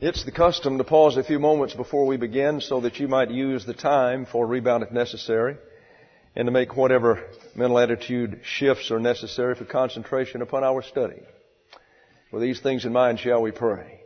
It's the custom to pause a few moments before we begin so that you might use the time for rebound if necessary and to make whatever mental attitude shifts are necessary for concentration upon our study. With these things in mind, shall we pray?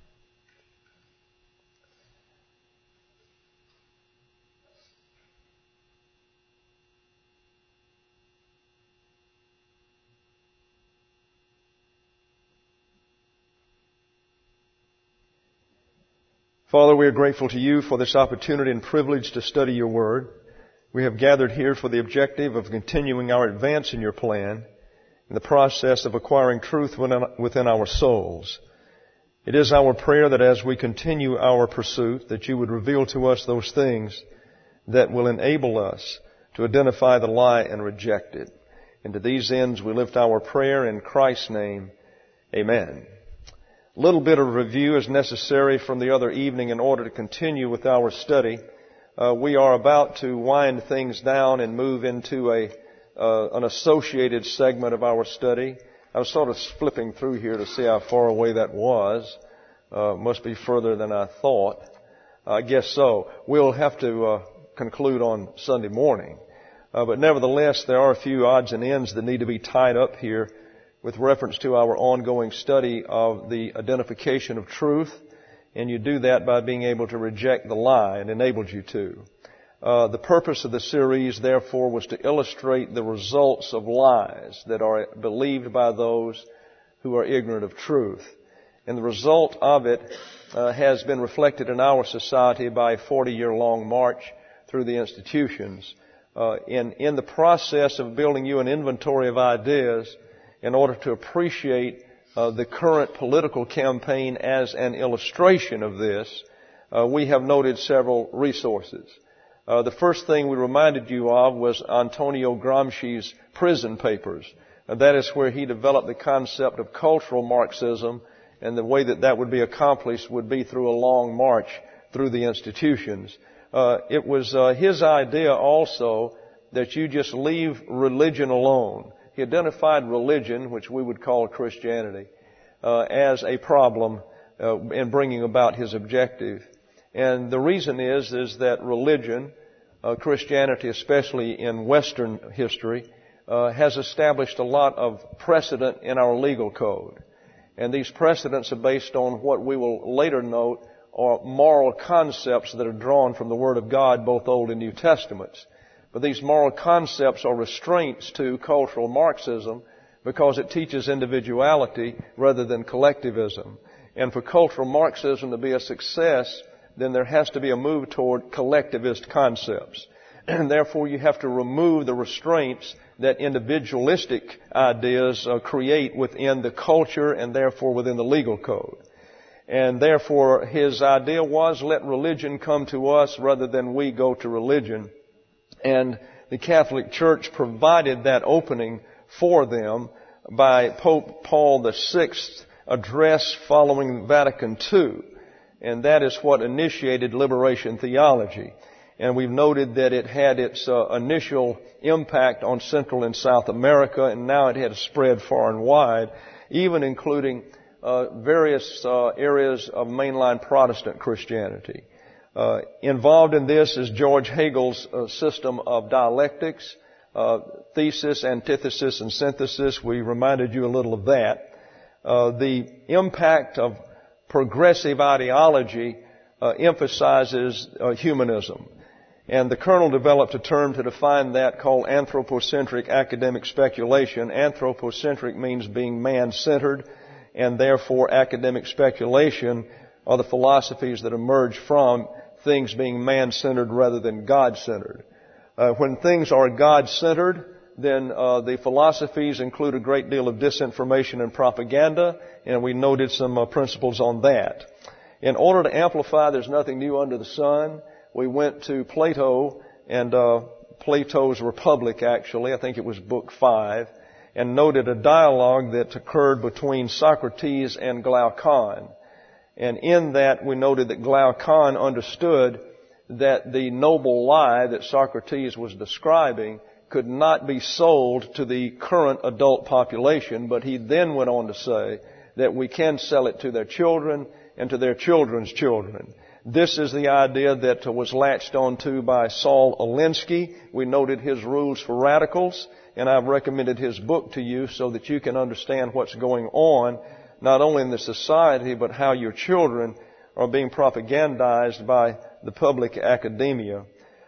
Father, we are grateful to you for this opportunity and privilege to study your word. We have gathered here for the objective of continuing our advance in your plan in the process of acquiring truth within our souls. It is our prayer that as we continue our pursuit, that you would reveal to us those things that will enable us to identify the lie and reject it. And to these ends we lift our prayer in Christ's name. Amen. A little bit of review is necessary from the other evening in order to continue with our study. We are about to wind things down and move into an associated segment of our study. I was sort of flipping through here to see how far away that was. Must be further than I thought. I guess so. We'll have to conclude on Sunday morning. But nevertheless, there are a few odds and ends that need to be tied up here with reference to our ongoing study of the identification of truth, and you do that by being able to reject the lie, and enabled you to. The purpose of the series, therefore, was to illustrate the results of lies that are believed by those who are ignorant of truth. And the result of it has been reflected in our society by a 40-year-long march through the institutions. In the process of building you an inventory of ideas, in order to appreciate the current political campaign as an illustration of this, we have noted several resources. The first thing we reminded you of was Antonio Gramsci's prison papers. That is where he developed the concept of cultural Marxism, and the way that would be accomplished would be through a long march through the institutions. It was his idea also that you just leave religion alone. He identified religion, which we would call Christianity, as a problem in bringing about his objective. And the reason is that religion, Christianity, especially in Western history, has established a lot of precedent in our legal code. And these precedents are based on what we will later note are moral concepts that are drawn from the Word of God, both Old and New Testaments. But these moral concepts are restraints to cultural Marxism because it teaches individuality rather than collectivism. And for cultural Marxism to be a success, then there has to be a move toward collectivist concepts. And therefore you have to remove the restraints that individualistic ideas create within the culture and therefore within the legal code. And therefore his idea was, let religion come to us rather than we go to religion. And the Catholic Church provided that opening for them by Pope Paul VI's address following Vatican II. And that is what initiated liberation theology. And we've noted that it had its initial impact on Central and South America, and now it had spread far and wide, even including various areas of mainline Protestant Christianity. Involved in this is George Hegel's system of dialectics, thesis, antithesis, and synthesis. We reminded you a little of that. The impact of progressive ideology emphasizes humanism. And the Colonel developed a term to define that called anthropocentric academic speculation. Anthropocentric means being man-centered, and therefore academic speculation are the philosophies that emerge from things being man-centered rather than God-centered. When things are God-centered, then the philosophies include a great deal of disinformation and propaganda, and we noted some principles on that. In order to amplify there's nothing new under the sun, we went to Plato and Plato's Republic, actually. I think it was Book 5, and noted a dialogue that occurred between Socrates and Glaucon. And in that, we noted that Glaucon understood that the noble lie that Socrates was describing could not be sold to the current adult population, but he then went on to say that we can sell it to their children and to their children's children. This is the idea that was latched onto by Saul Alinsky. We noted his rules for radicals, and I've recommended his book to you so that you can understand what's going on, not only in the society, but how your children are being propagandized by the public academia.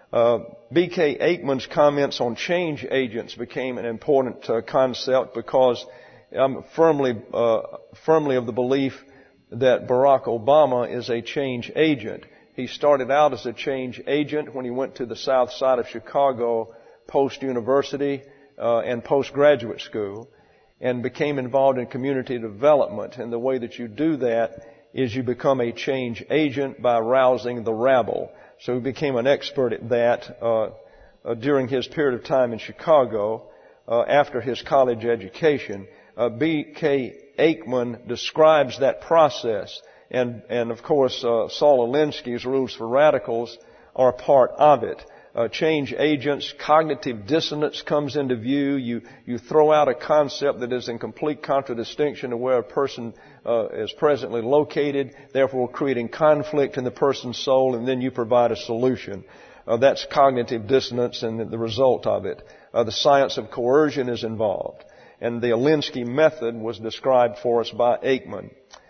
B.K. Aikman's comments on change agents became an important concept because I'm firmly of the belief that Barack Obama is a change agent. He started out as a change agent when he went to the south side of Chicago post-university and postgraduate school and became involved in community development. And the way that you do that is you become a change agent by rousing the rabble. So he became an expert at that during his period of time in Chicago after his college education. B.K. Aikman describes that process, and of course Saul Alinsky's rules for radicals are part of it. Change agents, cognitive dissonance comes into view. You throw out a concept that is in complete contradistinction to where a person is presently located, therefore creating conflict in the person's soul, and then you provide a solution. That's cognitive dissonance and the result of it. The science of coercion is involved. And the Alinsky method was described for us by Aikman.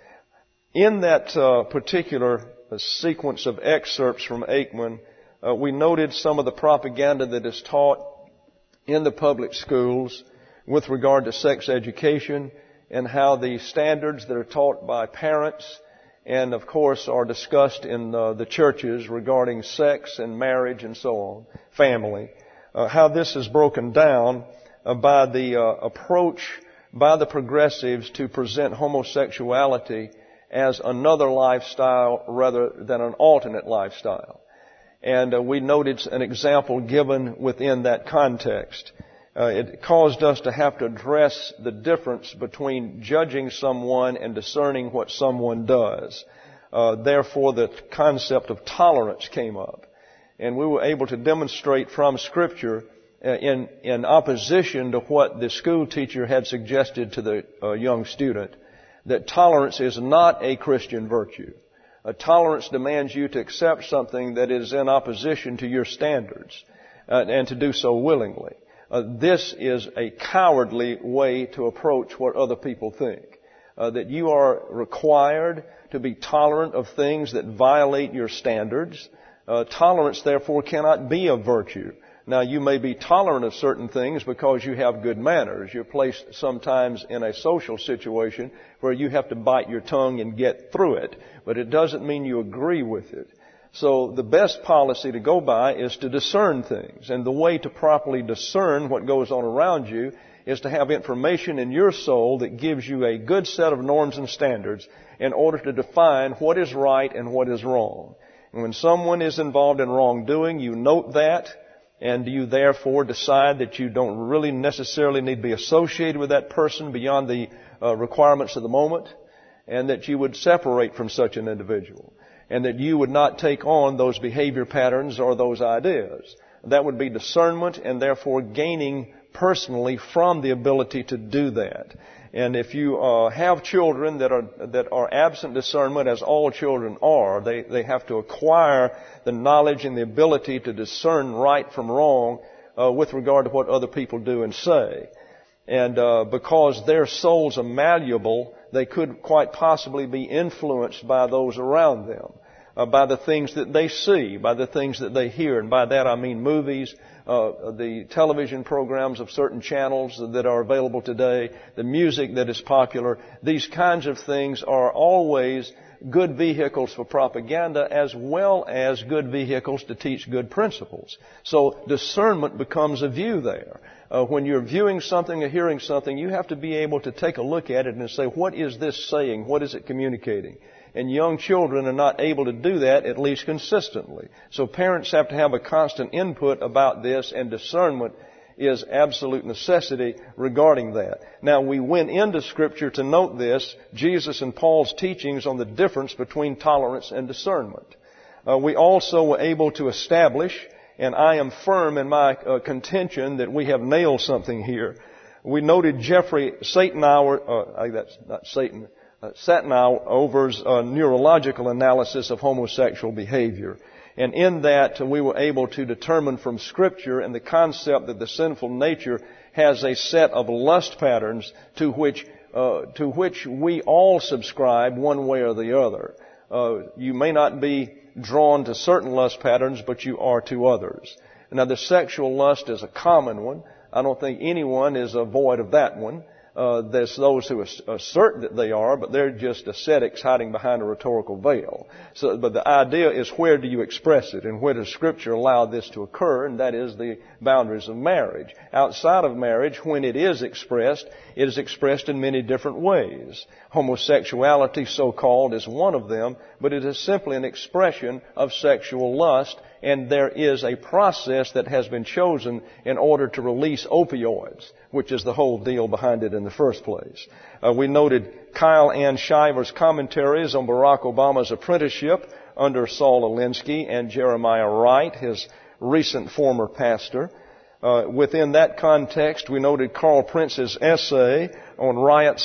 In that particular sequence of excerpts from Aikman, we noted some of the propaganda that is taught in the public schools with regard to sex education and how the standards that are taught by parents and, of course, are discussed in the churches regarding sex and marriage and so on, family, how this is broken down by the approach by the progressives to present homosexuality as another lifestyle rather than an alternate lifestyle. And we noted an example given within that context. It caused us to have to address the difference between judging someone and discerning what someone does. Therefore, the concept of tolerance came up. And we were able to demonstrate from Scripture in opposition to what the school teacher had suggested to the young student, that tolerance is not a Christian virtue. Tolerance demands you to accept something that is in opposition to your standards, and to do so willingly. This is a cowardly way to approach what other people think. That you are required to be tolerant of things that violate your standards. Tolerance, therefore, cannot be a virtue. Now, you may be tolerant of certain things because you have good manners. You're placed sometimes in a social situation where you have to bite your tongue and get through it, but it doesn't mean you agree with it. So the best policy to go by is to discern things. And the way to properly discern what goes on around you is to have information in your soul that gives you a good set of norms and standards in order to define what is right and what is wrong. And when someone is involved in wrongdoing, you note that, and you therefore decide that you don't really necessarily need to be associated with that person beyond the requirements of the moment, and that you would separate from such an individual, and that you would not take on those behavior patterns or those ideas. That would be discernment, and therefore gaining personally from the ability to do that. And if you have children that are absent discernment, as all children are, they have to acquire the knowledge and the ability to discern right from wrong with regard to what other people do and say. And because their souls are malleable, they could quite possibly be influenced by those around them, by the things that they see, by the things that they hear. And by that I mean movies, the television programs of certain channels that are available today, the music that is popular. These kinds of things are always good vehicles for propaganda as well as good vehicles to teach good principles. So discernment becomes a view there. When you're viewing something or hearing something, you have to be able to take a look at it and say, what is this saying? What is it communicating? And young children are not able to do that, at least consistently. So parents have to have a constant input about this, and discernment is absolute necessity regarding that. Now, we went into Scripture to note this, Jesus and Paul's teachings on the difference between tolerance and discernment. We also were able to establish, and I am firm in my contention that we have nailed something here. We noted Jeffrey Satenauer, that's not Satan, Satinower's neurological analysis of homosexual behavior. And in that, we were able to determine from Scripture and the concept that the sinful nature has a set of lust patterns to which we all subscribe one way or the other. You may not be drawn to certain lust patterns, but you are to others. Now, the sexual lust is a common one. I don't think anyone is void of that one. There's those who assert that they are, but they're just ascetics hiding behind a rhetorical veil. But the idea is, where do you express it, and where does Scripture allow this to occur? And that is the boundaries of marriage. Outside of marriage, when it is expressed in many different ways. Homosexuality, so-called, is one of them, but it is simply an expression of sexual lust, and there is a process that has been chosen in order to release opioids, which is the whole deal behind it in the first place. We noted Kyle Ann Shiver's commentaries on Barack Obama's apprenticeship under Saul Alinsky and Jeremiah Wright, his recent former pastor. Within that context, we noted Carl Prince's essay on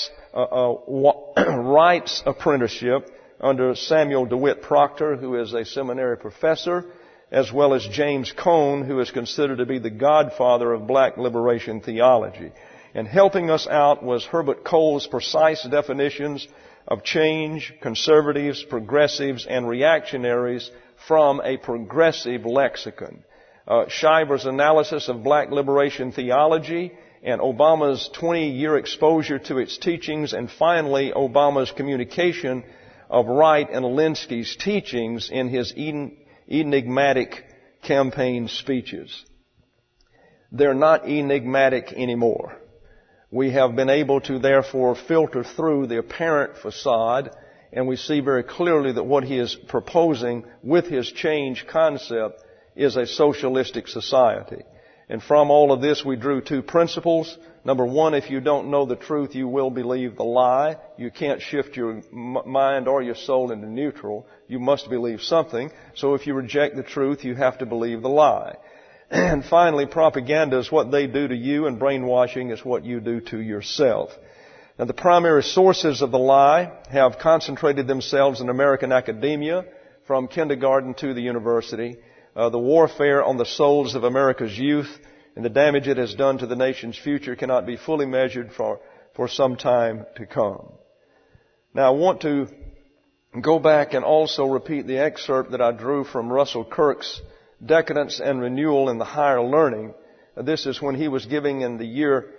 Wright's apprenticeship under Samuel DeWitt Proctor, who is a seminary professor, as well as James Cone, who is considered to be the godfather of black liberation theology. And helping us out was Herbert Cole's precise definitions of change, conservatives, progressives, and reactionaries from a progressive lexicon. Shiver's analysis of black liberation theology, and Obama's 20-year exposure to its teachings, and finally Obama's communication of Wright and Alinsky's teachings in his enigmatic campaign speeches. They're not enigmatic anymore. We have been able to therefore filter through the apparent facade, and we see very clearly that what he is proposing with his change concept is a socialistic society. And from all of this we drew two principles. Number one, if you don't know the truth, you will believe the lie. You can't shift your mind or your soul into neutral. You must believe something. So if you reject the truth, you have to believe the lie. And finally, propaganda is what they do to you, and brainwashing is what you do to yourself. Now, the primary sources of the lie have concentrated themselves in American academia, from kindergarten to the university. The warfare on the souls of America's youth and the damage it has done to the nation's future cannot be fully measured for some time to come. Now, I want to go back and also repeat the excerpt that I drew from Russell Kirk's Decadence and Renewal in the Higher Learning. This is when he was giving in the year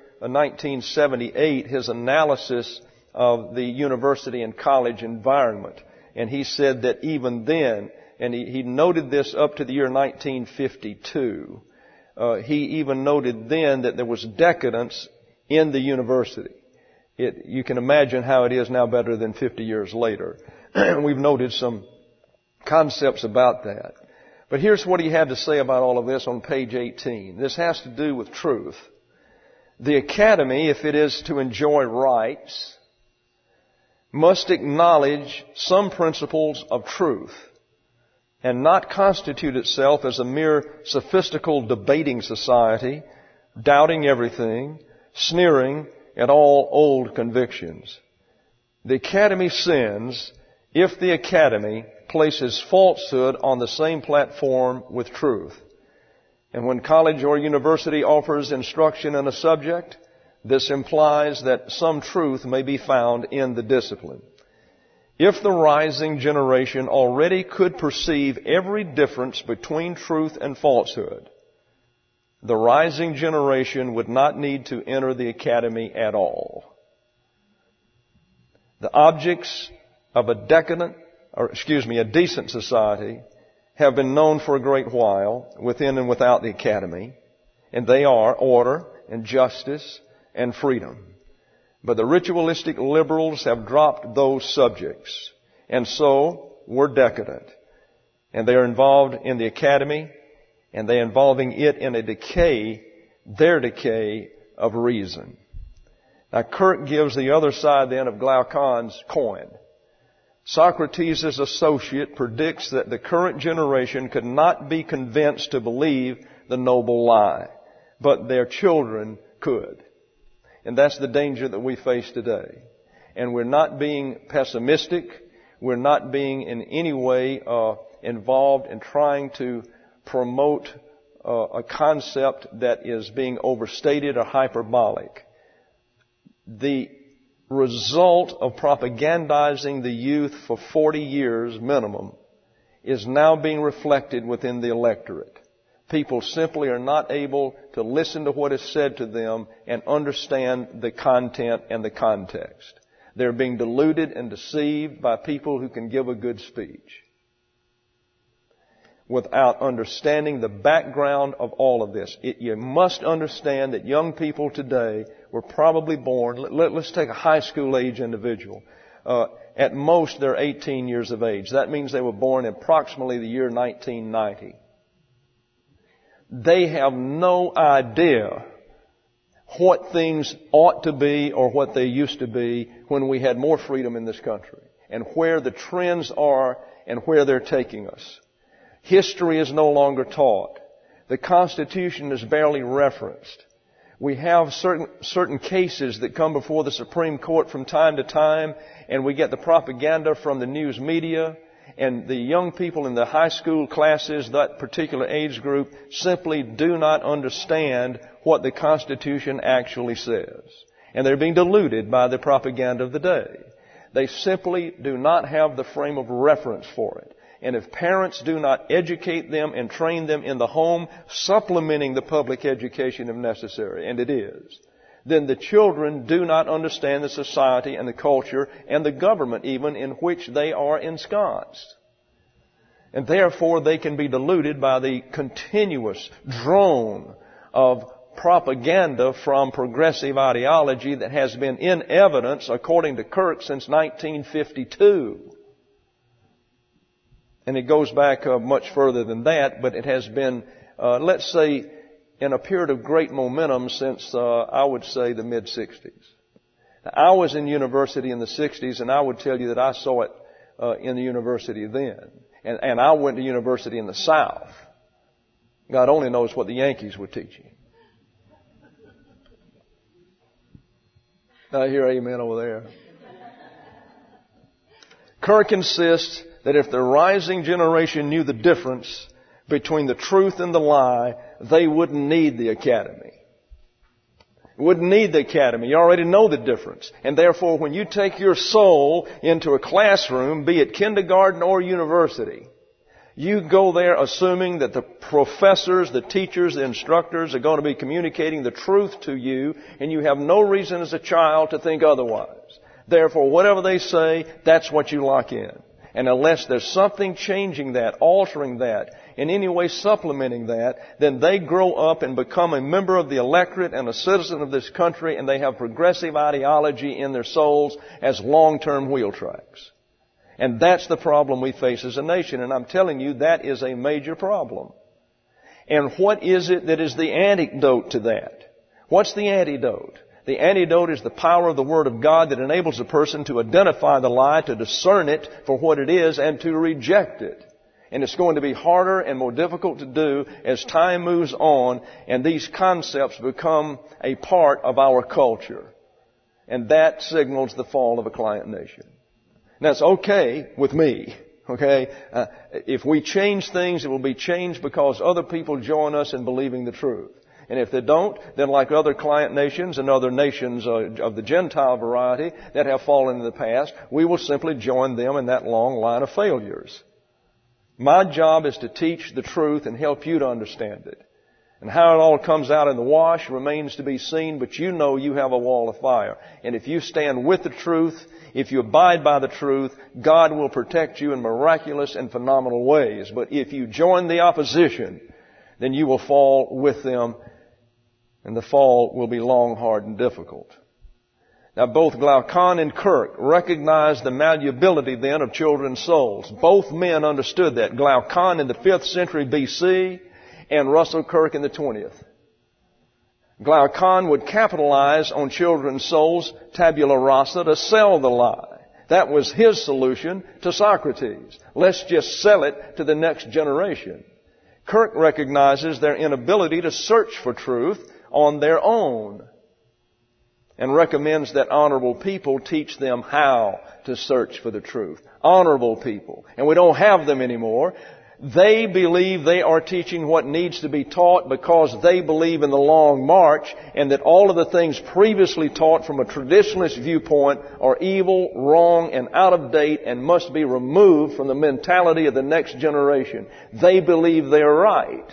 1978 his analysis of the university and college environment. And he said that even then, and he noted this up to the year 1952, he even noted then that there was decadence in the university. You can imagine how it is now better than 50 years later. We've noted some concepts about that. But here's what he had to say about all of this on page 18. This has to do with truth. The academy, if it is to enjoy rights, must acknowledge some principles of truth and not constitute itself as a mere sophistical debating society, doubting everything, sneering at all old convictions. The academy sins if the academy places falsehood on the same platform with truth. And when college or university offers instruction in a subject, this implies that some truth may be found in the discipline. If the rising generation already could perceive every difference between truth and falsehood, the rising generation would not need to enter the academy at all. The objects of a decent society have been known for a great while within and without the academy, and they are order and justice and freedom. But the ritualistic liberals have dropped those subjects, and so we're decadent. And they are involved in the academy, and they're involving it in their decay of reason. Now, Kirk gives the other side then of Glaucon's coin. Socrates' associate predicts that the current generation could not be convinced to believe the noble lie, but their children could. And that's the danger that we face today. And we're not being pessimistic. We're not being in any way involved in trying to promote a concept that is being overstated or hyperbolic. The result of propagandizing the youth for 40 years minimum is now being reflected within the electorate. People simply are not able to listen to what is said to them and understand the content and the context. They're being deluded and deceived by people who can give a good speech without understanding the background of all of this. You must understand that young people today were probably born, let's take a high school age individual. At most, they're 18 years of age. That means they were born in approximately the year 1990. They have no idea what things ought to be or what they used to be when we had more freedom in this country, and where the trends are and where they're taking us. History is no longer taught. The Constitution is barely referenced. We have certain cases that come before the Supreme Court from time to time, and we get the propaganda from the news media, and the young people in the high school classes, that particular age group, simply do not understand what the Constitution actually says. And they're being deluded by the propaganda of the day. They simply do not have the frame of reference for it. And if parents do not educate them and train them in the home, supplementing the public education if necessary, and it is, then the children do not understand the society and the culture and the government even in which they are ensconced. And therefore they can be deluded by the continuous drone of propaganda from progressive ideology that has been in evidence, according to Kirk, since 1952. And it goes back much further than that, but it has been, let's say, in a period of great momentum since, I would say, the mid-60s. I was in university in the 60s, and I would tell you that I saw it in the university then. And I went to university in the South. God only knows what the Yankees were teaching. I hear amen over there. Kirk insists that if the rising generation knew the difference between the truth and the lie, they wouldn't need the academy. Wouldn't need the academy. You already know the difference. And therefore, when you take your soul into a classroom, be it kindergarten or university, you go there assuming that the professors, the teachers, the instructors are going to be communicating the truth to you, and you have no reason as a child to think otherwise. Therefore, whatever they say, that's what you lock in. And unless there's something changing that, altering that, in any way supplementing that, then they grow up and become a member of the electorate and a citizen of this country, and they have progressive ideology in their souls as long-term wheel tracks. And that's the problem we face as a nation. And I'm telling you, that is a major problem. And what is it that is the antidote to that? What's the antidote? The antidote is the power of the Word of God that enables a person to identify the lie, to discern it for what it is, and to reject it. And it's going to be harder and more difficult to do as time moves on and these concepts become a part of our culture. And that signals the fall of a client nation. Now, it's okay with me. Okay? If we change things, it will be changed because other people join us in believing the truth. And if they don't, then like other client nations and other nations of the Gentile variety that have fallen in the past, we will simply join them in that long line of failures. My job is to teach the truth and help you to understand it. And how it all comes out in the wash remains to be seen, but you know you have a wall of fire. And if you stand with the truth, if you abide by the truth, God will protect you in miraculous and phenomenal ways. But if you join the opposition, then you will fall with them, and the fall will be long, hard, and difficult. Now, both Glaucon and Kirk recognized the malleability then of children's souls. Both men understood that. Glaucon in the 5th century BC and Russell Kirk in the 20th. Glaucon would capitalize on children's souls, tabula rasa, to sell the lie. That was his solution to Socrates. Let's just sell it to the next generation. Kirk recognizes their inability to search for truth on their own. and recommends that honorable people teach them how to search for the truth. Honorable people. And we don't have them anymore. They believe they are teaching what needs to be taught because they believe in the long march and that all of the things previously taught from a traditionalist viewpoint are evil, wrong, and out of date and must be removed from the mentality of the next generation. They believe they are right.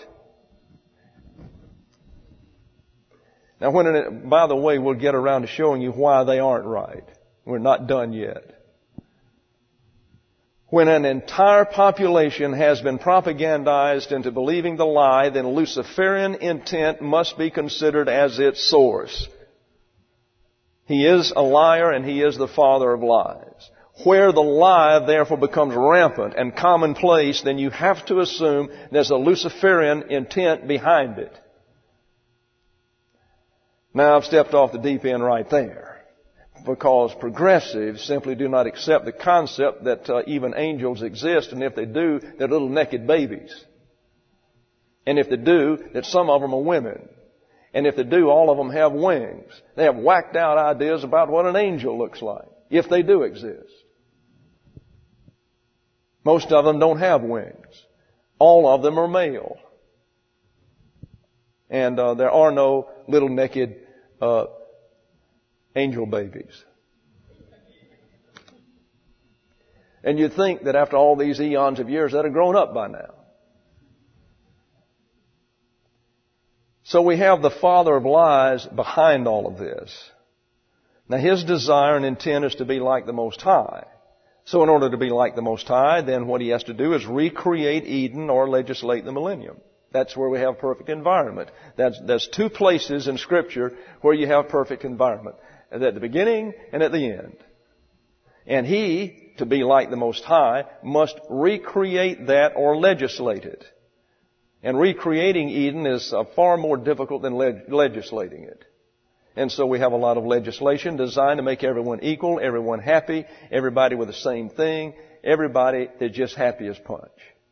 Now, by the way, we'll get around to showing you why they aren't right. We're not done yet. When an entire population has been propagandized into believing the lie, then Luciferian intent must be considered as its source. He is a liar and he is the father of lies. Where the lie therefore becomes rampant and commonplace, then you have to assume there's a Luciferian intent behind it. Now I've stepped off the deep end right there, because progressives simply do not accept the concept that even angels exist, and if they do, they're little naked babies. And if they do, that some of them are women. And if they do, all of them have wings. They have whacked out ideas about what an angel looks like, if they do exist. Most of them don't have wings. All of them are male. And there are no little naked angel babies. And you'd think that after all these eons of years, they'd have grown up by now. So we have the father of lies behind all of this. Now his desire and intent is to be like the Most High. So in order to be like the Most High, then what he has to do is recreate Eden or legislate the millennium. That's where we have perfect environment. There's two places in Scripture where you have perfect environment. At the beginning and at the end. And he, to be like the Most High, must recreate that or legislate it. And recreating Eden is far more difficult than legislating it. And so we have a lot of legislation designed to make everyone equal, everyone happy, everybody with the same thing, everybody that's just happy as punch.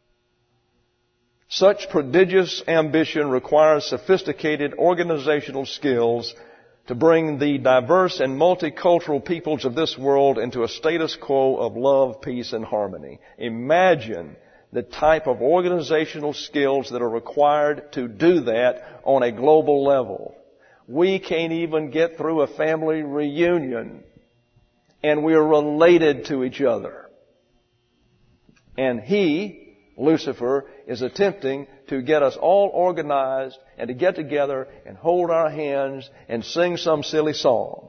Such prodigious ambition requires sophisticated organizational skills to bring the diverse and multicultural peoples of this world into a status quo of love, peace, and harmony. Imagine the type of organizational skills that are required to do that on a global level. We can't even get through a family reunion, and we're related to each other. And he, Lucifer, is attempting to get us all organized and to get together and hold our hands and sing some silly song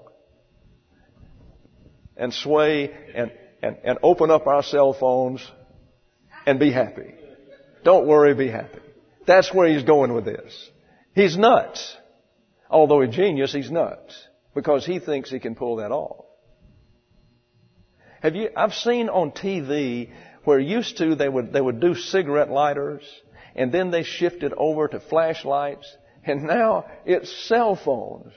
and sway and open up our cell phones and be happy. Don't worry, be happy. That's where he's going with this. He's nuts. Although a genius, he's nuts because he thinks he can pull that off. I've seen on TV where used to they would do cigarette lighters, and then they shifted over to flashlights, and now it's cell phones.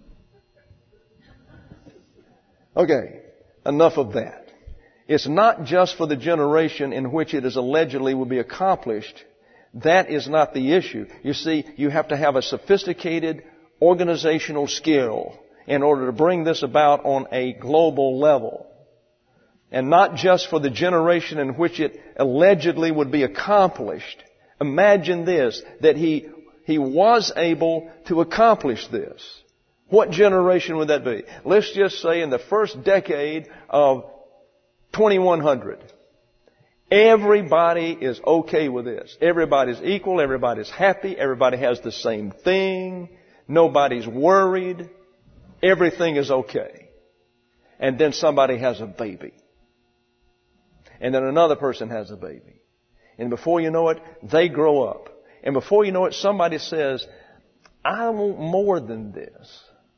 Okay, enough of that. It's not just for the generation in which it is allegedly will be accomplished. That is not the issue. You see, you have to have a sophisticated organizational skill in order to bring this about on a global level. And not just for the generation in which it allegedly would be accomplished. Imagine this, that he was able to accomplish this. What generation would that be? Let's just say in the first decade of 2100. Everybody is okay with this. Everybody's equal, everybody's happy, everybody has the same thing, nobody's worried, everything is okay. And then somebody has a baby. And then another person has a baby. And before you know it, they grow up. And before you know it, somebody says, I want more than this.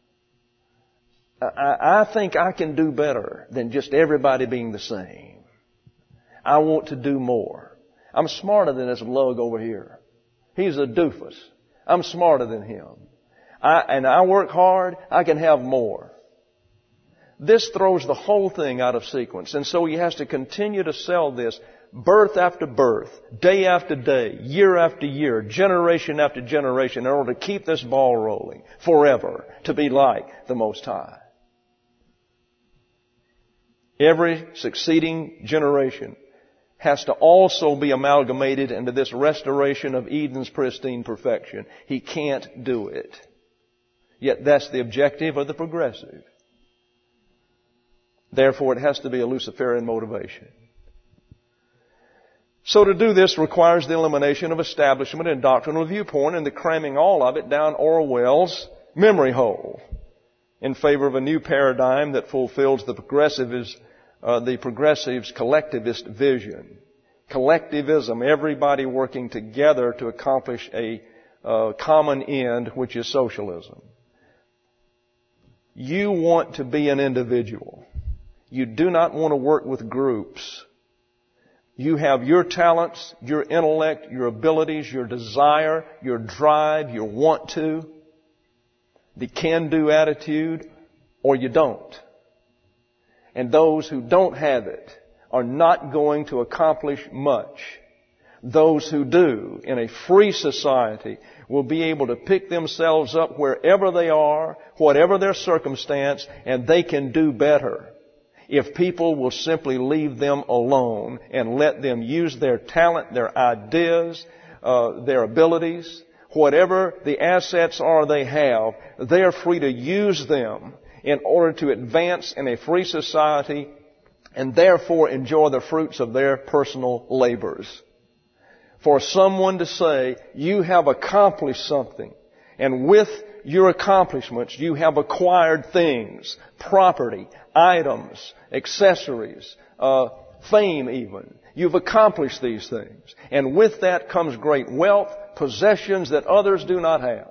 I think I can do better than just everybody being the same. I want to do more. I'm smarter than this lug over here. He's a doofus. I'm smarter than him. I work hard, I can have more. This throws the whole thing out of sequence. And so he has to continue to sell this birth after birth, day after day, year after year, generation after generation in order to keep this ball rolling forever to be like the Most High. Every succeeding generation has to also be amalgamated into this restoration of Eden's pristine perfection. He can't do it. Yet that's the objective of the progressive. Therefore, it has to be a Luciferian motivation. So to do this requires the elimination of establishment and doctrinal viewpoint and the cramming all of it down Orwell's memory hole in favor of a new paradigm that fulfills the progressive's collectivist vision. Collectivism, everybody working together to accomplish a common end, which is socialism. You want to be an individual. You do not want to work with groups. You have your talents, your intellect, your abilities, your desire, your drive, your want to, the can-do attitude, or you don't. And those who don't have it are not going to accomplish much. Those who do, in a free society, will be able to pick themselves up wherever they are, whatever their circumstance, and they can do better if people will simply leave them alone and let them use their talent, their ideas, their abilities, whatever the assets are they have, they are free to use them in order to advance in a free society and therefore enjoy the fruits of their personal labors. For someone to say, you have accomplished something, and with your accomplishments you have acquired things, property, items, accessories, fame even. You've accomplished these things. And with that comes great wealth, possessions that others do not have.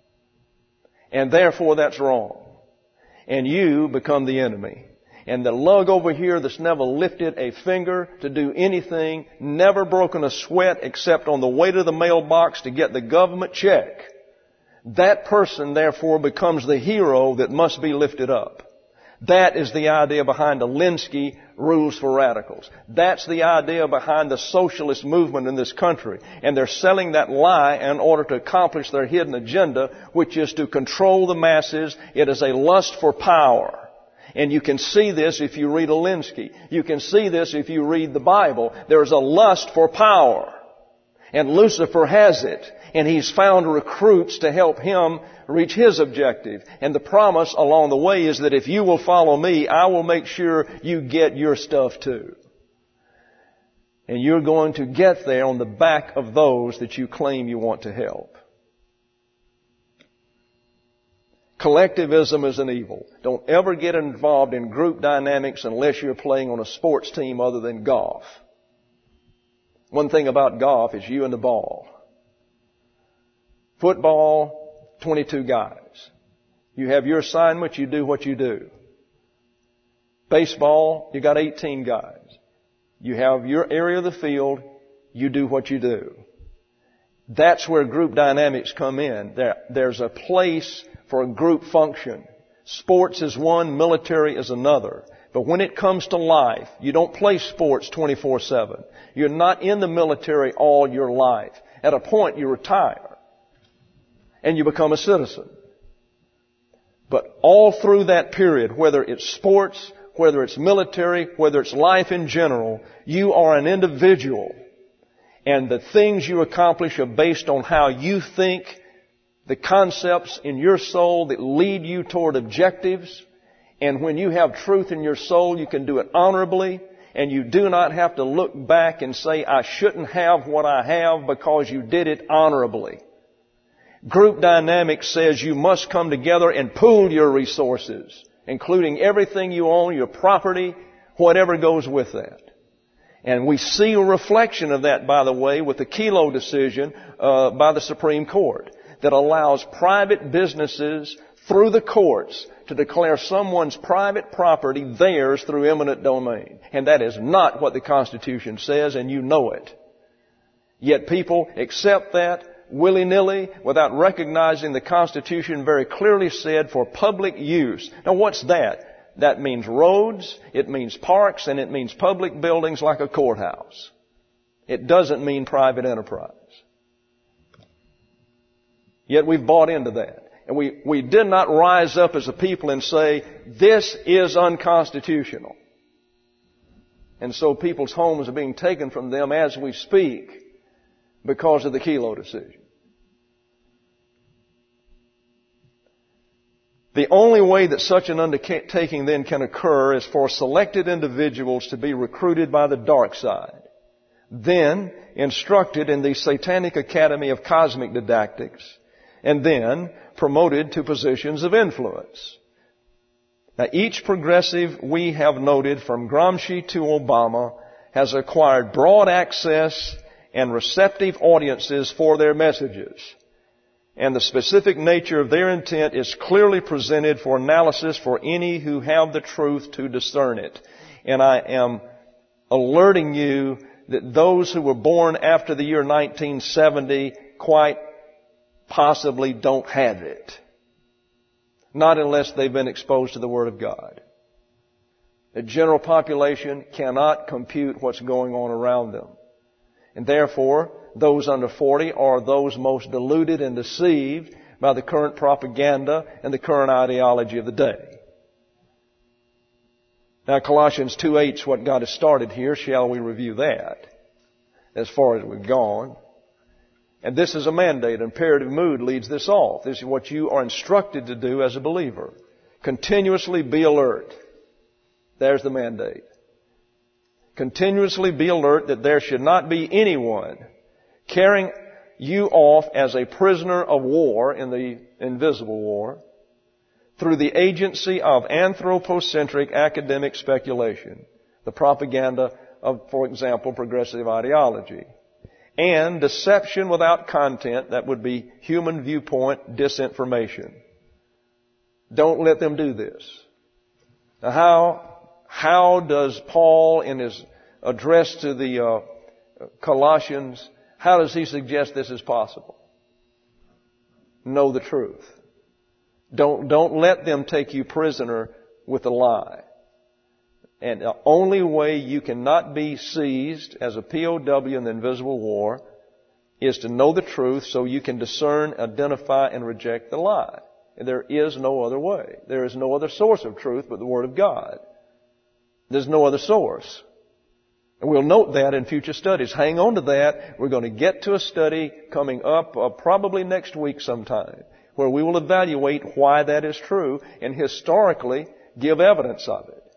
And therefore that's wrong. And you become the enemy. And the lug over here that's never lifted a finger to do anything, never broken a sweat except on the way to the mailbox to get the government check, that person therefore becomes the hero that must be lifted up. That is the idea behind the Alinsky Rules for Radicals. That's the idea behind the socialist movement in this country. And they're selling that lie in order to accomplish their hidden agenda, which is to control the masses. It is a lust for power. And you can see this if you read Alinsky. You can see this if you read the Bible. There's a lust for power. And Lucifer has it. And he's found recruits to help him reach his objective. And the promise along the way is that if you will follow me, I will make sure you get your stuff too. And you're going to get there on the back of those that you claim you want to help. Collectivism is an evil. Don't ever get involved in group dynamics unless you're playing on a sports team other than golf. One thing about golf is you and the ball. Football, 22 guys. You have your assignment, you do what you do. Baseball, you got 18 guys. You have your area of the field, you do what you do. That's where group dynamics come in. There's a place for a group function. Sports is one, military is another. But when it comes to life, you don't play sports 24/7. You're not in the military all your life. At a point, you retire and you become a citizen. But all through that period, whether it's sports, whether it's military, whether it's life in general, you are an individual. And the things you accomplish are based on how you think, the concepts in your soul that lead you toward objectives. And when you have truth in your soul, you can do it honorably. And you do not have to look back and say, I shouldn't have what I have, because you did it honorably. Group dynamics says you must come together and pool your resources, including everything you own, your property, whatever goes with that. And we see a reflection of that, by the way, with the Kelo decision by the Supreme Court that allows private businesses through the courts to declare someone's private property theirs through eminent domain. And that is not what the Constitution says, and you know it. Yet people accept that willy-nilly without recognizing the Constitution very clearly said for public use. Now what's that? That means roads, it means parks, and it means public buildings like a courthouse. It doesn't mean private enterprise. Yet we've bought into that. And we did not rise up as a people and say, this is unconstitutional. And so people's homes are being taken from them as we speak because of the Kelo decision. The only way that such an undertaking then can occur is for selected individuals to be recruited by the dark side, then instructed in the Satanic Academy of Cosmic Didactics, and then promoted to positions of influence. Now, each progressive we have noted from Gramsci to Obama has acquired broad access and receptive audiences for their messages. And the specific nature of their intent is clearly presented for analysis for any who have the truth to discern it. And I am alerting you that those who were born after the year 1970 quite possibly don't have it. Not unless they've been exposed to the Word of God. The general population cannot compute what's going on around them. And therefore, those under 40 are those most deluded and deceived by the current propaganda and the current ideology of the day. Now, Colossians 2:8 is what God has started here. Shall we review that as far as we've gone? And this is a mandate. Imperative mood leads this off. This is what you are instructed to do as a believer. Continuously be alert. There's the mandate. Continuously be alert that there should not be anyone carrying you off as a prisoner of war in the invisible war through the agency of anthropocentric academic speculation, the propaganda of, for example, progressive ideology, and deception without content, that would be human viewpoint disinformation. Don't let them do this. Now, how does Paul, in his address to the Colossians, how does he suggest this is possible? Know the truth. Don't let them take you prisoner with a lie. And the only way you cannot be seized as a POW in the invisible war is to know the truth so you can discern, identify, and reject the lie. And there is no other way. There is no other source of truth but the Word of God. There's no other source. And we'll note that in future studies. Hang on to that. We're going to get to a study coming up probably next week sometime where we will evaluate why that is true and historically give evidence of it.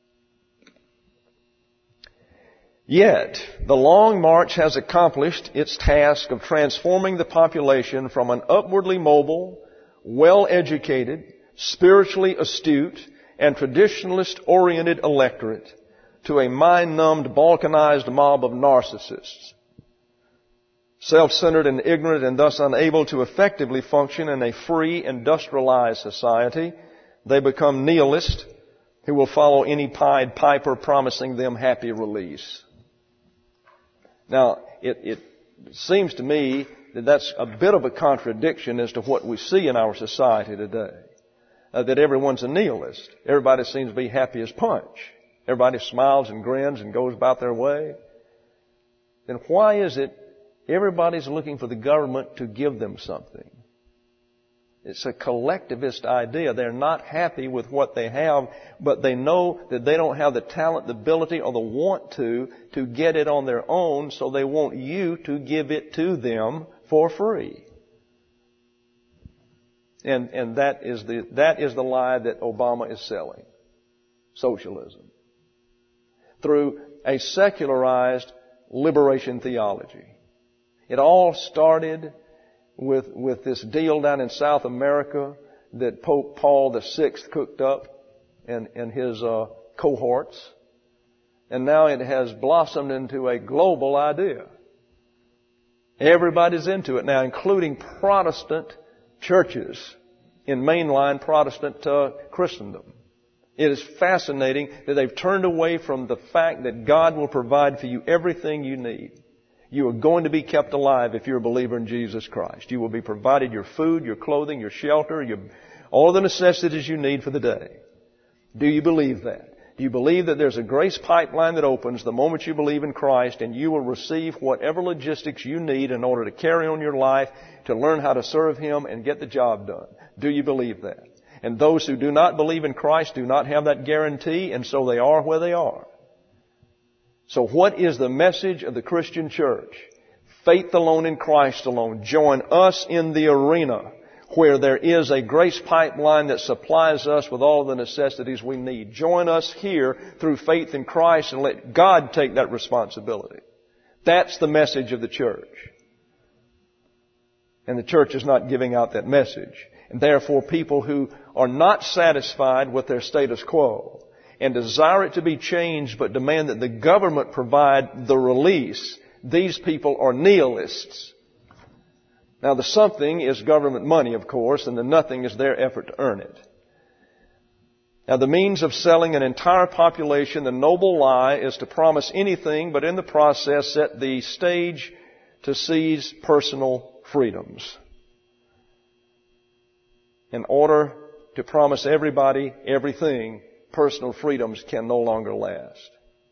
Yet, the Long March has accomplished its task of transforming the population from an upwardly mobile, well-educated, spiritually astute, and traditionalist-oriented electorate to a mind-numbed, balkanized mob of narcissists. Self-centered and ignorant and thus unable to effectively function in a free, industrialized society, they become nihilists who will follow any Pied Piper promising them happy release. Now, it seems to me that that's a bit of a contradiction as to what we see in our society today. That everyone's a nihilist. Everybody seems to be happy as punch. Everybody smiles and grins and goes about their way. Then why is it everybody's looking for the government to give them something? It's a collectivist idea. They're not happy with what they have, but they know that they don't have the talent, the ability, or the want to get it on their own, so they want you to give it to them for free. And that is the lie that Obama is selling. Socialism. Through a secularized liberation theology. It all started with this deal down in South America that Pope Paul VI cooked up and his cohorts. And now it has blossomed into a global idea. Everybody's into it now, including Protestant churches in mainline Protestant Christendom. It is fascinating that they've turned away from the fact that God will provide for you everything you need. You are going to be kept alive if you're a believer in Jesus Christ. You will be provided your food, your clothing, your shelter, all the necessities you need for the day. Do you believe that? Do you believe that there's a grace pipeline that opens the moment you believe in Christ and you will receive whatever logistics you need in order to carry on your life, to learn how to serve Him and get the job done? Do you believe that? And those who do not believe in Christ do not have that guarantee, and so they are where they are. So what is the message of the Christian church? Faith alone in Christ alone. Join us in the arena where there is a grace pipeline that supplies us with all the necessities we need. Join us here through faith in Christ and let God take that responsibility. That's the message of the church. And the church is not giving out that message. And therefore, people who are not satisfied with their status quo and desire it to be changed but demand that the government provide the release, these people are nihilists. Now, the something is government money, of course, and the nothing is their effort to earn it. Now, the means of selling an entire population, the noble lie, is to promise anything, but in the process set the stage to seize personal freedoms. In order to promise everybody everything, personal freedoms can no longer last.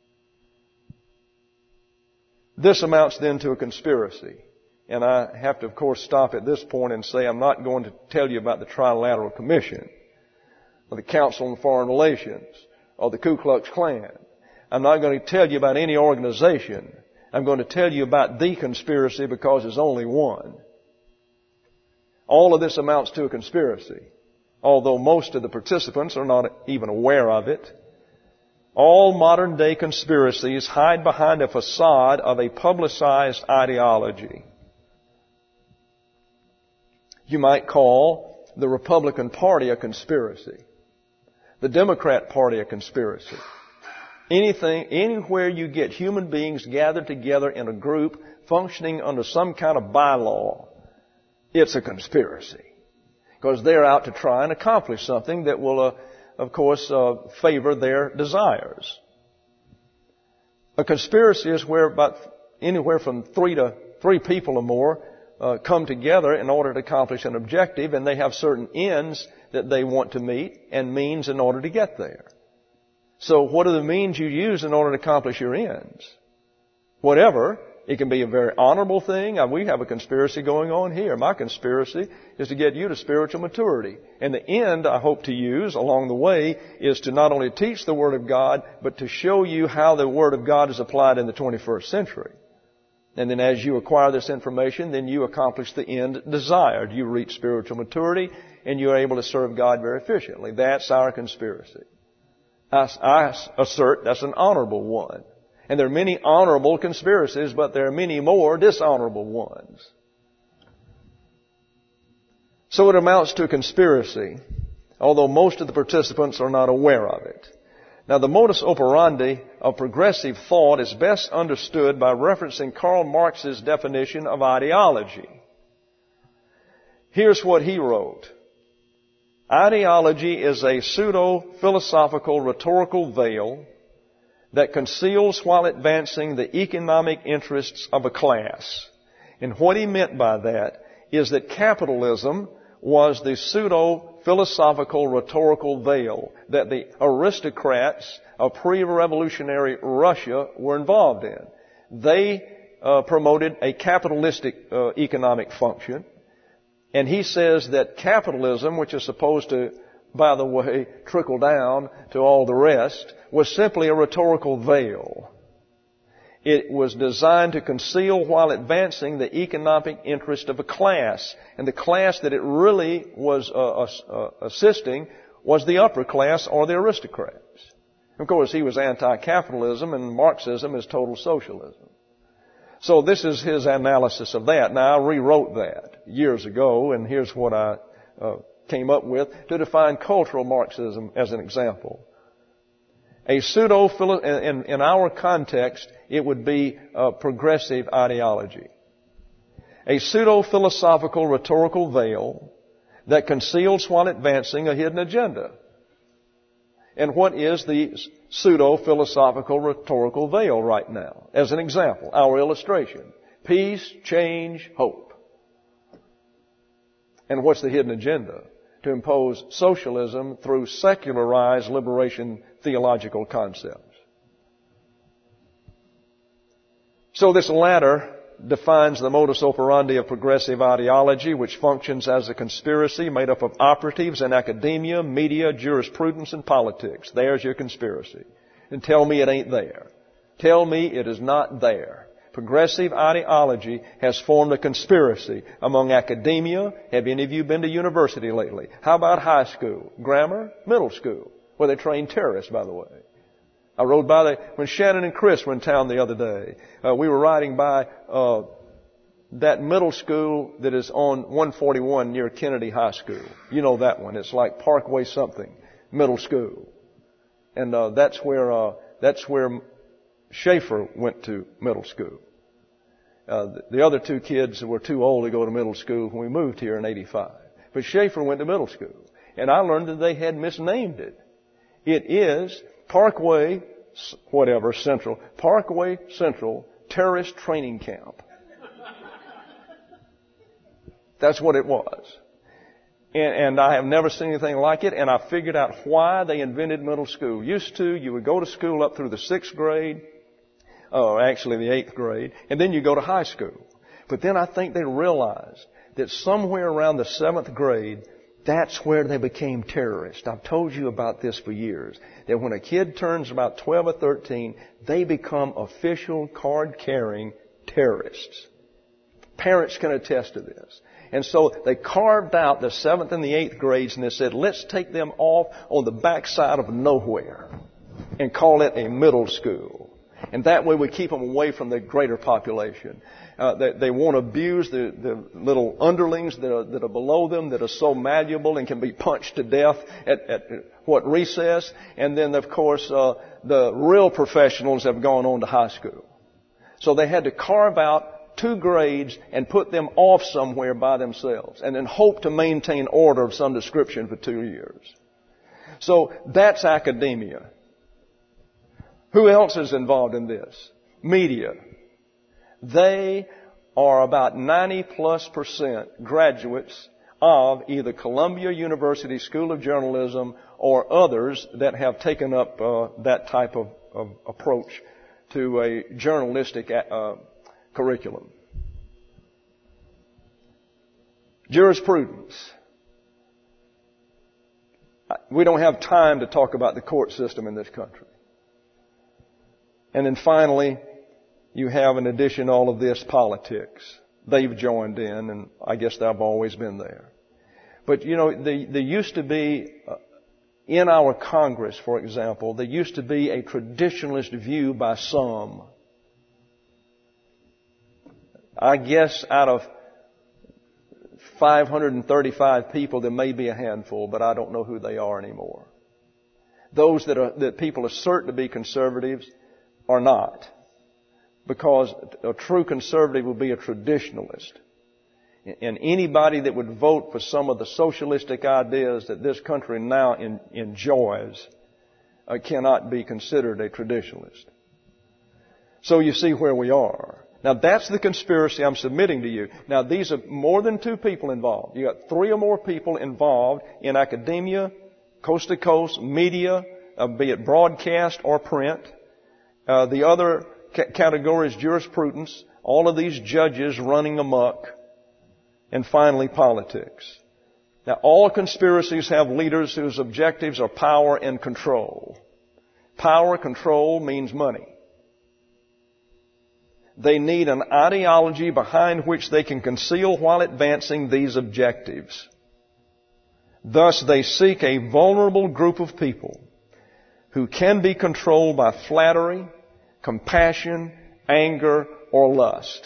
This amounts then to a conspiracy. And I have to, of course, stop at this point and say I'm not going to tell you about the Trilateral Commission or the Council on Foreign Relations or the Ku Klux Klan. I'm not going to tell you about any organization. I'm going to tell you about the conspiracy because there's only one. All of this amounts to a conspiracy, although most of the participants are not even aware of it. All modern day conspiracies hide behind a facade of a publicized ideology. You might call the Republican Party a conspiracy, the Democrat Party a conspiracy. Anywhere you get human beings gathered together in a group functioning under some kind of bylaw, it's a conspiracy. Because they're out to try and accomplish something that will, of course, favor their desires. A conspiracy is where about anywhere from three people or more come together in order to accomplish an objective, and they have certain ends that they want to meet and means in order to get there. So what are the means you use in order to accomplish your ends? Whatever. It can be a very honorable thing. We have a conspiracy going on here. My conspiracy is to get you to spiritual maturity. And the end I hope to use along the way is to not only teach the Word of God, but to show you how the Word of God is applied in the 21st century. And then as you acquire this information, then you accomplish the end desired. You reach spiritual maturity and you're able to serve God very efficiently. That's our conspiracy. I assert that's an honorable one. And there are many honorable conspiracies, but there are many more dishonorable ones. So it amounts to a conspiracy, although most of the participants are not aware of it. Now, the modus operandi of progressive thought is best understood by referencing Karl Marx's definition of ideology. Here's what he wrote. Ideology is a pseudo-philosophical rhetorical veil that conceals while advancing the economic interests of a class. And what he meant by that is that capitalism was the pseudo-philosophical rhetorical veil that the aristocrats of pre-revolutionary Russia were involved in. They promoted a capitalistic economic function. And he says that capitalism, which is supposed to, by the way, trickle down to all the rest, was simply a rhetorical veil. It was designed to conceal while advancing the economic interest of a class. And the class that it really was assisting was the upper class or the aristocrats. Of course, he was anti-capitalism, and Marxism is total socialism. So this is his analysis of that. Now, I rewrote that years ago, and here's what I came up with to define cultural Marxism as an example. A in our context, it would be a progressive ideology. A pseudo-philosophical rhetorical veil that conceals while advancing a hidden agenda. And what is the pseudo-philosophical rhetorical veil right now? As an example, our illustration. Peace, change, hope. And what's the hidden agenda? To impose socialism through secularized liberation theological concepts. So this latter defines the modus operandi of progressive ideology, which functions as a conspiracy made up of operatives in academia, media, jurisprudence, and politics. There's your conspiracy. And tell me it ain't there. Tell me it is not there. Progressive ideology has formed a conspiracy among academia. Have any of you been to university lately? How about high school? Grammar? Middle school? Where they train terrorists, by the way. I rode by there when Shannon and Chris were in town the other day. We were riding by that middle school that is on 141 near Kennedy High School. You know that one. It's like Parkway something middle school. And that's where Schaefer went to middle school. The other two kids were too old to go to middle school when we moved here in 85. But Schaefer went to middle school. And I learned that they had misnamed it. It is Parkway Central Terrorist Training Camp. That's what it was. And I have never seen anything like it, and I figured out why they invented middle school. Used to, you would go to school up through the 6th grade, or actually the 8th grade, and then you go to high school. But then I think they realized that somewhere around the 7th grade, that's where they became terrorists. I've told you about this for years. That when a kid turns about 12 or 13, they become official card-carrying terrorists. Parents can attest to this. And so they carved out the 7th and the 8th grades and they said, let's take them off on the backside of nowhere and call it a middle school. And that way we keep them away from the greater population. They won't abuse the little underlings that are below them that are so malleable and can be punched to death at recess. And then, of course, the real professionals have gone on to high school. So they had to carve out 2 grades and put them off somewhere by themselves and then hope to maintain order of some description for 2 years. So that's academia. Who else is involved in this? Media. They are about 90+% graduates of either Columbia University School of Journalism or others that have taken up that type of approach to a journalistic curriculum. Jurisprudence. We don't have time to talk about the court system in this country. And then finally, you have in addition all of this politics. They've joined in, and I guess they've always been there. But you know, there used to be, in our Congress, for example, there used to be a traditionalist view by some. I guess out of 535 people, there may be a handful, but I don't know who they are anymore. Those that people assert to be conservatives are not. Because a true conservative will be a traditionalist. And anybody that would vote for some of the socialistic ideas that this country now enjoys cannot be considered a traditionalist. So you see where we are. Now that's the conspiracy I'm submitting to you. Now these are more than 2 people involved. You got 3 or more people involved in academia, coast to coast, media, be it broadcast or print. The other category is jurisprudence. All of these judges running amok. And finally, politics. Now, all conspiracies have leaders whose objectives are power and control. Power, control means money. They need an ideology behind which they can conceal while advancing these objectives. Thus, they seek a vulnerable group of people who can be controlled by flattery, compassion, anger, or lust.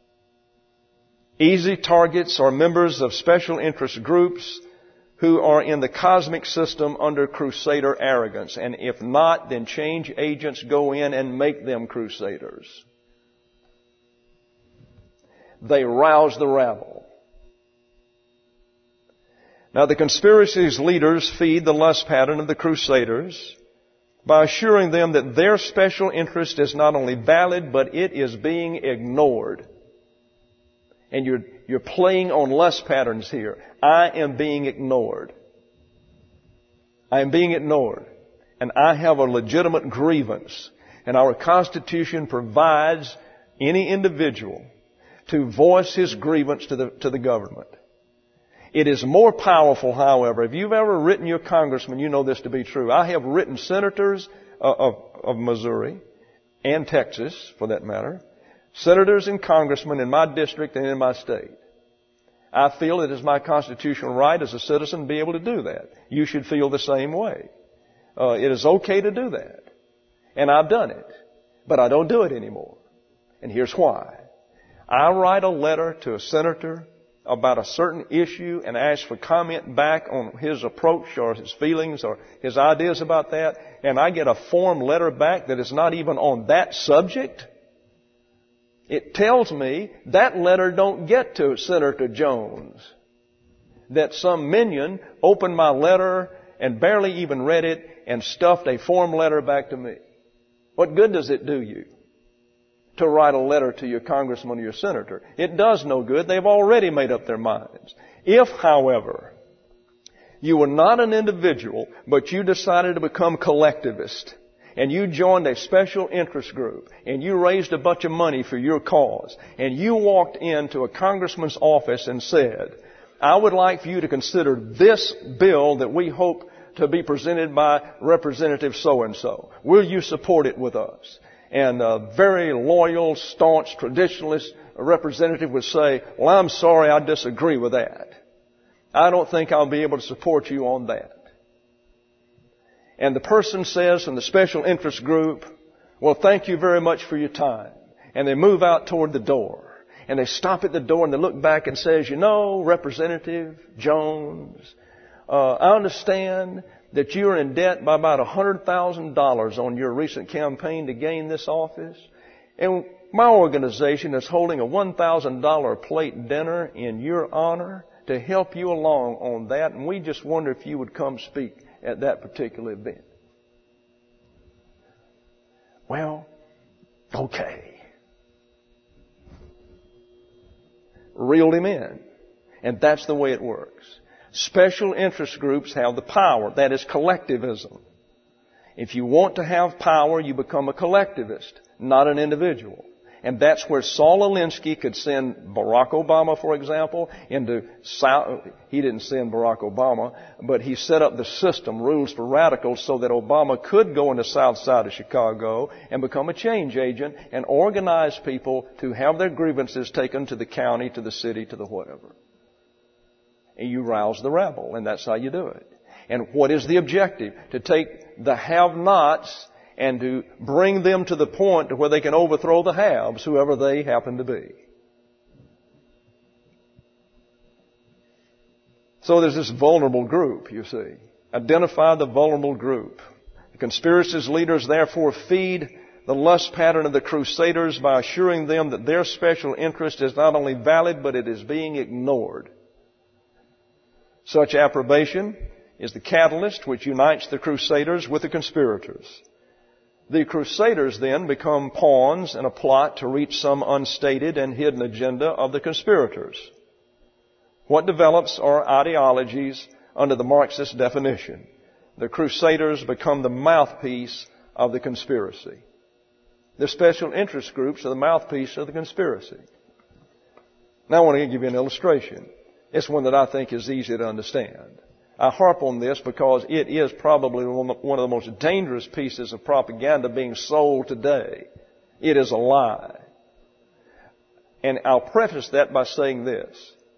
Easy targets are members of special interest groups who are in the cosmic system under crusader arrogance. And if not, then change agents go in and make them crusaders. They rouse the rabble. Now the conspiracy's leaders feed the lust pattern of the crusaders by assuring them that their special interest is not only valid, but it is being ignored. And you're playing on lust patterns here. I am being ignored. I am being ignored. And I have a legitimate grievance. And our Constitution provides any individual to voice his grievance to the government. It is more powerful, however. If you've ever written your congressman, you know this to be true. I have written senators of Missouri and Texas, for that matter, senators and congressmen in my district and in my state. I feel it is my constitutional right as a citizen to be able to do that. You should feel the same way. It is okay to do that. And I've done it. But I don't do it anymore. And here's why. I write a letter to a senator about a certain issue and ask for comment back on his approach or his feelings or his ideas about that, and I get a form letter back that is not even on that subject. It tells me that letter don't get to Senator Jones. That some minion opened my letter and barely even read it and stuffed a form letter back to me. What good does it do you to write a letter to your congressman or your senator? It does no good. They've already made up their minds. If, however, you were not an individual, but you decided to become collectivist, and you joined a special interest group, and you raised a bunch of money for your cause, and you walked into a congressman's office and said, I would like for you to consider this bill that we hope to be presented by Representative so-and-so. Will you support it with us? And a very loyal, staunch, traditionalist representative would say, well, I'm sorry, I disagree with that. I don't think I'll be able to support you on that. And the person says from the special interest group, well, thank you very much for your time. And they move out toward the door. And they stop at the door and they look back and says, you know, Representative Jones, I understand that you're in debt by about $100,000 on your recent campaign to gain this office. And my organization is holding a $1,000 plate dinner in your honor to help you along on that. And we just wonder if you would come speak at that particular event. Well, okay. Reeled him in. And that's the way it works. Special interest groups have the power. That is collectivism. If you want to have power, you become a collectivist, not an individual. And that's where Saul Alinsky could send Barack Obama, for example, into South. He didn't send Barack Obama, but he set up the system, rules for radicals, so that Obama could go in the south side of Chicago and become a change agent and organize people to have their grievances taken to the county, to the city, to the whatever. And you rouse the rebel, and that's how you do it. And what is the objective? To take the have-nots and to bring them to the point to where they can overthrow the haves, whoever they happen to be. So there's this vulnerable group, you see. Identify the vulnerable group. The conspiracy's leaders therefore feed the lust pattern of the crusaders by assuring them that their special interest is not only valid, but it is being ignored. Such approbation is the catalyst which unites the crusaders with the conspirators. The crusaders then become pawns in a plot to reach some unstated and hidden agenda of the conspirators. What develops are ideologies under the Marxist definition. The crusaders become the mouthpiece of the conspiracy. The special interest groups are the mouthpiece of the conspiracy. Now I want to give you an illustration. It's one that I think is easy to understand. I harp on this because it is probably one of the most dangerous pieces of propaganda being sold today. It is a lie. And I'll preface that by saying this.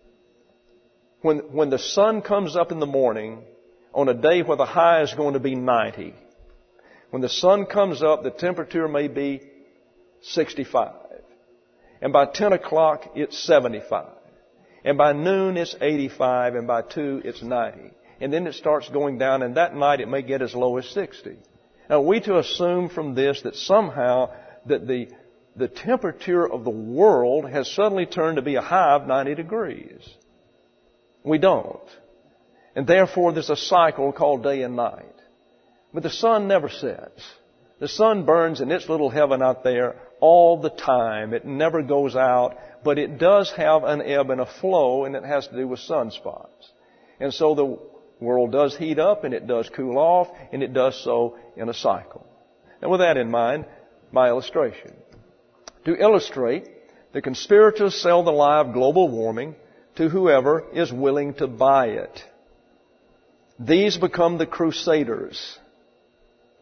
When the sun comes up in the morning on a day where the high is going to be 90, when the sun comes up, the temperature may be 65. And by 10 o'clock, it's 75. And by noon, it's 85. And by 2, it's 90. And then it starts going down, and that night it may get as low as 60. Now, are we to assume from this that somehow that the temperature of the world has suddenly turned to be a high of 90 degrees? We don't. And therefore, there's a cycle called day and night. But the sun never sets. The sun burns in its little heaven out there all the time. It never goes out, but it does have an ebb and a flow, and it has to do with sunspots. And so the world does heat up, and it does cool off, and it does so in a cycle. And with that in mind, my illustration. To illustrate, the conspirators sell the lie of global warming to whoever is willing to buy it. These become the crusaders.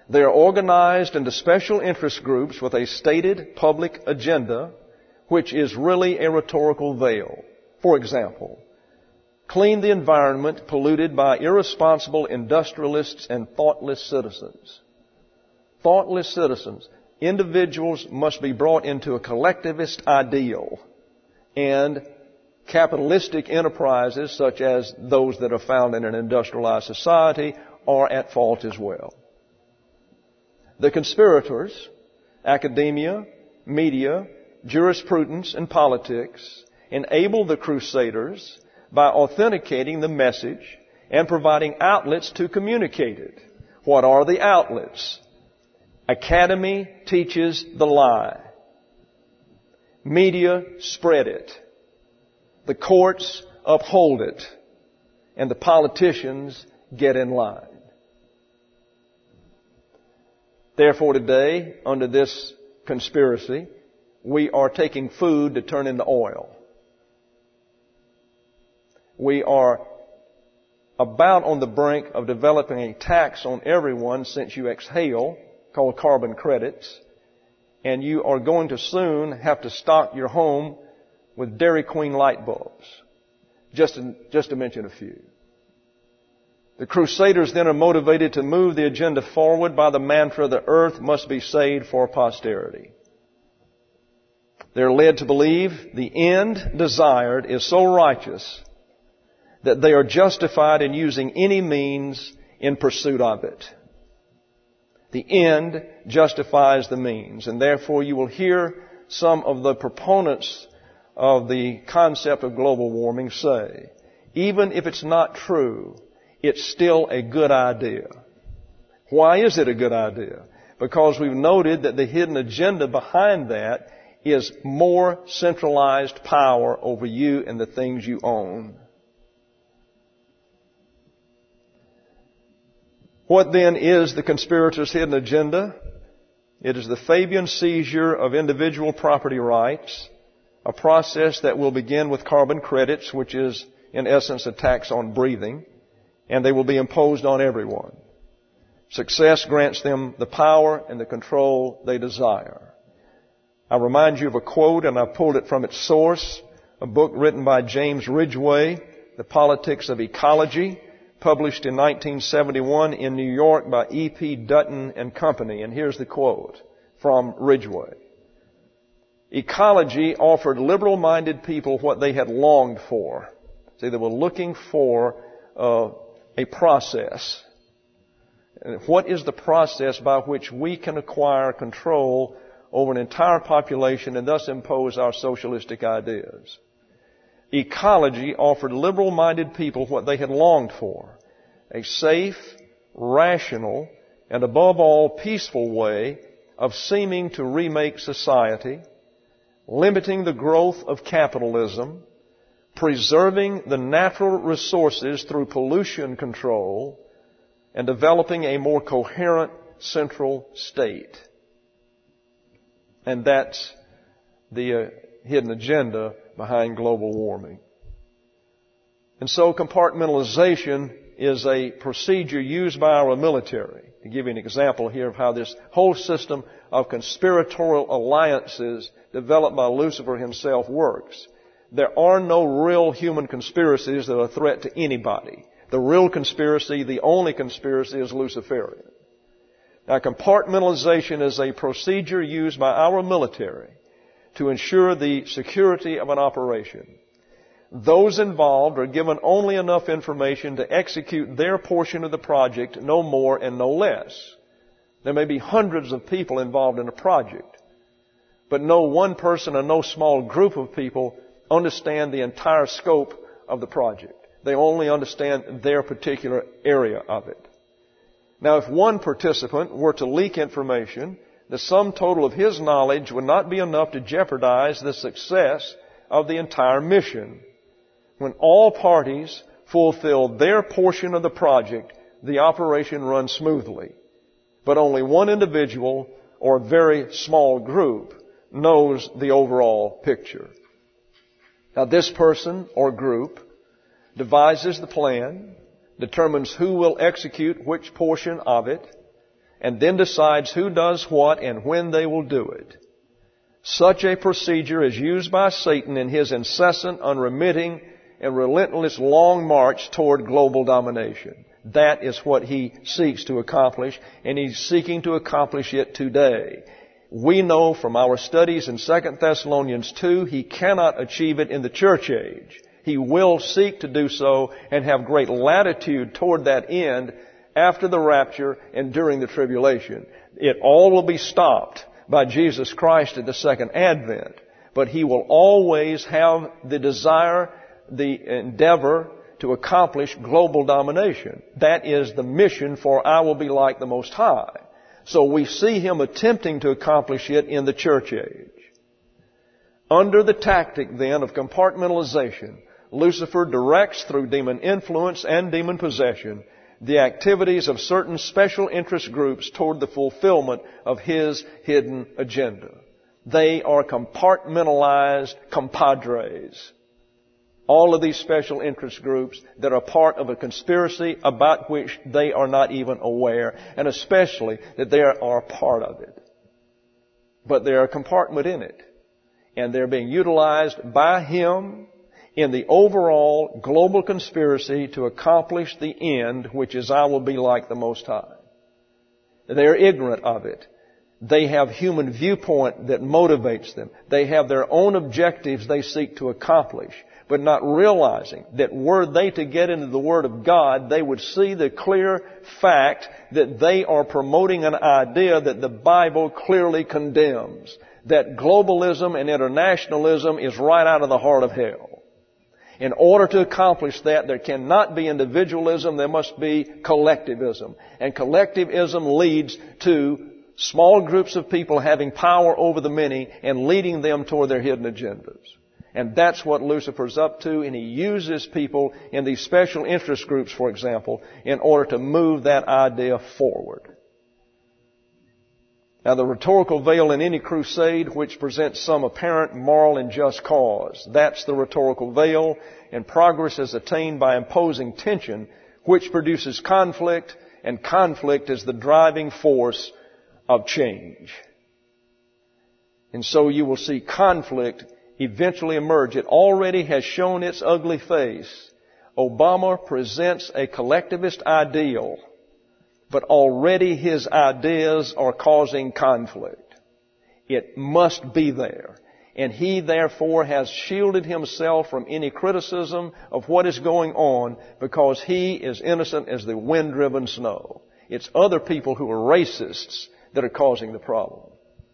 They are organized into special interest groups with a stated public agenda, which is really a rhetorical veil. For example, clean the environment polluted by irresponsible industrialists and thoughtless citizens. Thoughtless citizens. Individuals must be brought into a collectivist ideal, and capitalistic enterprises, such as those that are found in an industrialized society, are at fault as well. The conspirators, academia, media, jurisprudence, and politics, enable the crusaders by authenticating the message and providing outlets to communicate it. What are the outlets? Academy teaches the lie. Media spread it. The courts uphold it. And the politicians get in line. Therefore today, under this conspiracy, we are taking food to turn into oil. We are about on the brink of developing a tax on everyone since you exhale, called carbon credits, and you are going to soon have to stock your home with Dairy Queen light bulbs, just to mention a few. The crusaders then are motivated to move the agenda forward by the mantra, the earth must be saved for posterity. They're led to believe the end desired is so righteous that they are justified in using any means in pursuit of it. The end justifies the means, and therefore you will hear some of the proponents of the concept of global warming say, even if it's not true, it's still a good idea. Why is it a good idea? Because we've noted that the hidden agenda behind that is more centralized power over you and the things you own. What then is the conspirators' hidden agenda? It is the Fabian seizure of individual property rights, a process that will begin with carbon credits, which is in essence a tax on breathing, and they will be imposed on everyone. Success grants them the power and the control they desire. I remind you of a quote, and I've pulled it from its source, a book written by James Ridgway, The Politics of Ecology, published in 1971 in New York by E.P. Dutton and Company. And here's the quote from Ridgway. Ecology offered liberal-minded people what they had longed for. See, they were looking for a process. And what is the process by which we can acquire control over an entire population and thus impose our socialistic ideas? Ecology offered liberal-minded people what they had longed for, a safe, rational, and above all peaceful way of seeming to remake society, limiting the growth of capitalism, preserving the natural resources through pollution control, and developing a more coherent central state. And that's the hidden agenda behind global warming. And so compartmentalization is a procedure used by our military. To give you an example here of how this whole system of conspiratorial alliances developed by Lucifer himself works. There are no real human conspiracies that are a threat to anybody. The real conspiracy, the only conspiracy, is Luciferian. Now, compartmentalization is a procedure used by our military to ensure the security of an operation. Those involved are given only enough information to execute their portion of the project, no more and no less. There may be hundreds of people involved in a project, but no one person or no small group of people understand the entire scope of the project. They only understand their particular area of it. Now, if one participant were to leak information, the sum total of his knowledge would not be enough to jeopardize the success of the entire mission. When all parties fulfill their portion of the project, the operation runs smoothly. But only one individual or a very small group knows the overall picture. Now, this person or group devises the plan, determines who will execute which portion of it, and then decides who does what and when they will do it. Such a procedure is used by Satan in his incessant, unremitting, and relentless long march toward global domination. That is what he seeks to accomplish, and he's seeking to accomplish it today. We know from our studies in 2 Thessalonians 2, he cannot achieve it in the church age. He will seek to do so and have great latitude toward that end after the rapture and during the tribulation. It all will be stopped by Jesus Christ at the second advent. But he will always have the desire, the endeavor to accomplish global domination. That is the mission for I will be like the Most High. So we see him attempting to accomplish it in the church age. Under the tactic then of compartmentalization, Lucifer directs through demon influence and demon possession the activities of certain special interest groups toward the fulfillment of his hidden agenda. They are compartmentalized compadres. All of these special interest groups that are part of a conspiracy about which they are not even aware, and especially that they are part of it. But they are a compartment in it. And they're being utilized by him in the overall global conspiracy to accomplish the end, which is I will be like the Most High. They're ignorant of it. They have human viewpoint that motivates them. They have their own objectives they seek to accomplish, but not realizing that were they to get into the Word of God, they would see the clear fact that they are promoting an idea that the Bible clearly condemns, that globalism and internationalism is right out of the heart of hell. In order to accomplish that, there cannot be individualism, there must be collectivism. And collectivism leads to small groups of people having power over the many and leading them toward their hidden agendas. And that's what Lucifer's up to, and he uses people in these special interest groups, for example, in order to move that idea forward. Now, the rhetorical veil in any crusade which presents some apparent moral and just cause, that's the rhetorical veil, and progress is attained by imposing tension, which produces conflict, and conflict is the driving force of change. And so you will see conflict eventually emerge. It already has shown its ugly face. Obama presents a collectivist ideal, but already his ideas are causing conflict. It must be there. And he therefore has shielded himself from any criticism of what is going on because he is innocent as the wind-driven snow. It's other people who are racists that are causing the problem.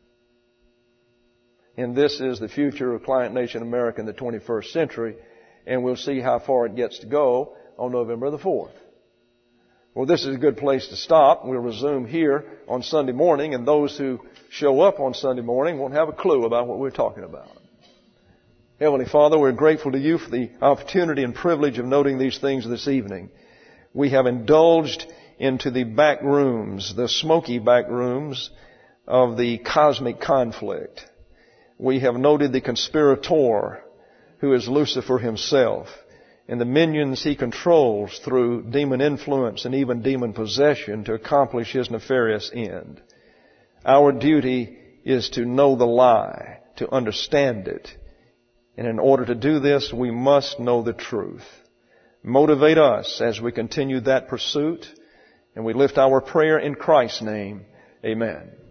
And this is the future of Client Nation America in the 21st century, and we'll see how far it gets to go on November the 4th. Well, this is a good place to stop. We'll resume here on Sunday morning, and those who show up on Sunday morning won't have a clue about what we're talking about. Heavenly Father, we're grateful to you for the opportunity and privilege of noting these things this evening. We have indulged into the back rooms, the smoky back rooms of the cosmic conflict. We have noted the conspirator, who is Lucifer himself, and the minions he controls through demon influence and even demon possession to accomplish his nefarious end. Our duty is to know the lie, to understand it. And in order to do this, we must know the truth. Motivate us as we continue that pursuit, and we lift our prayer in Christ's name. Amen.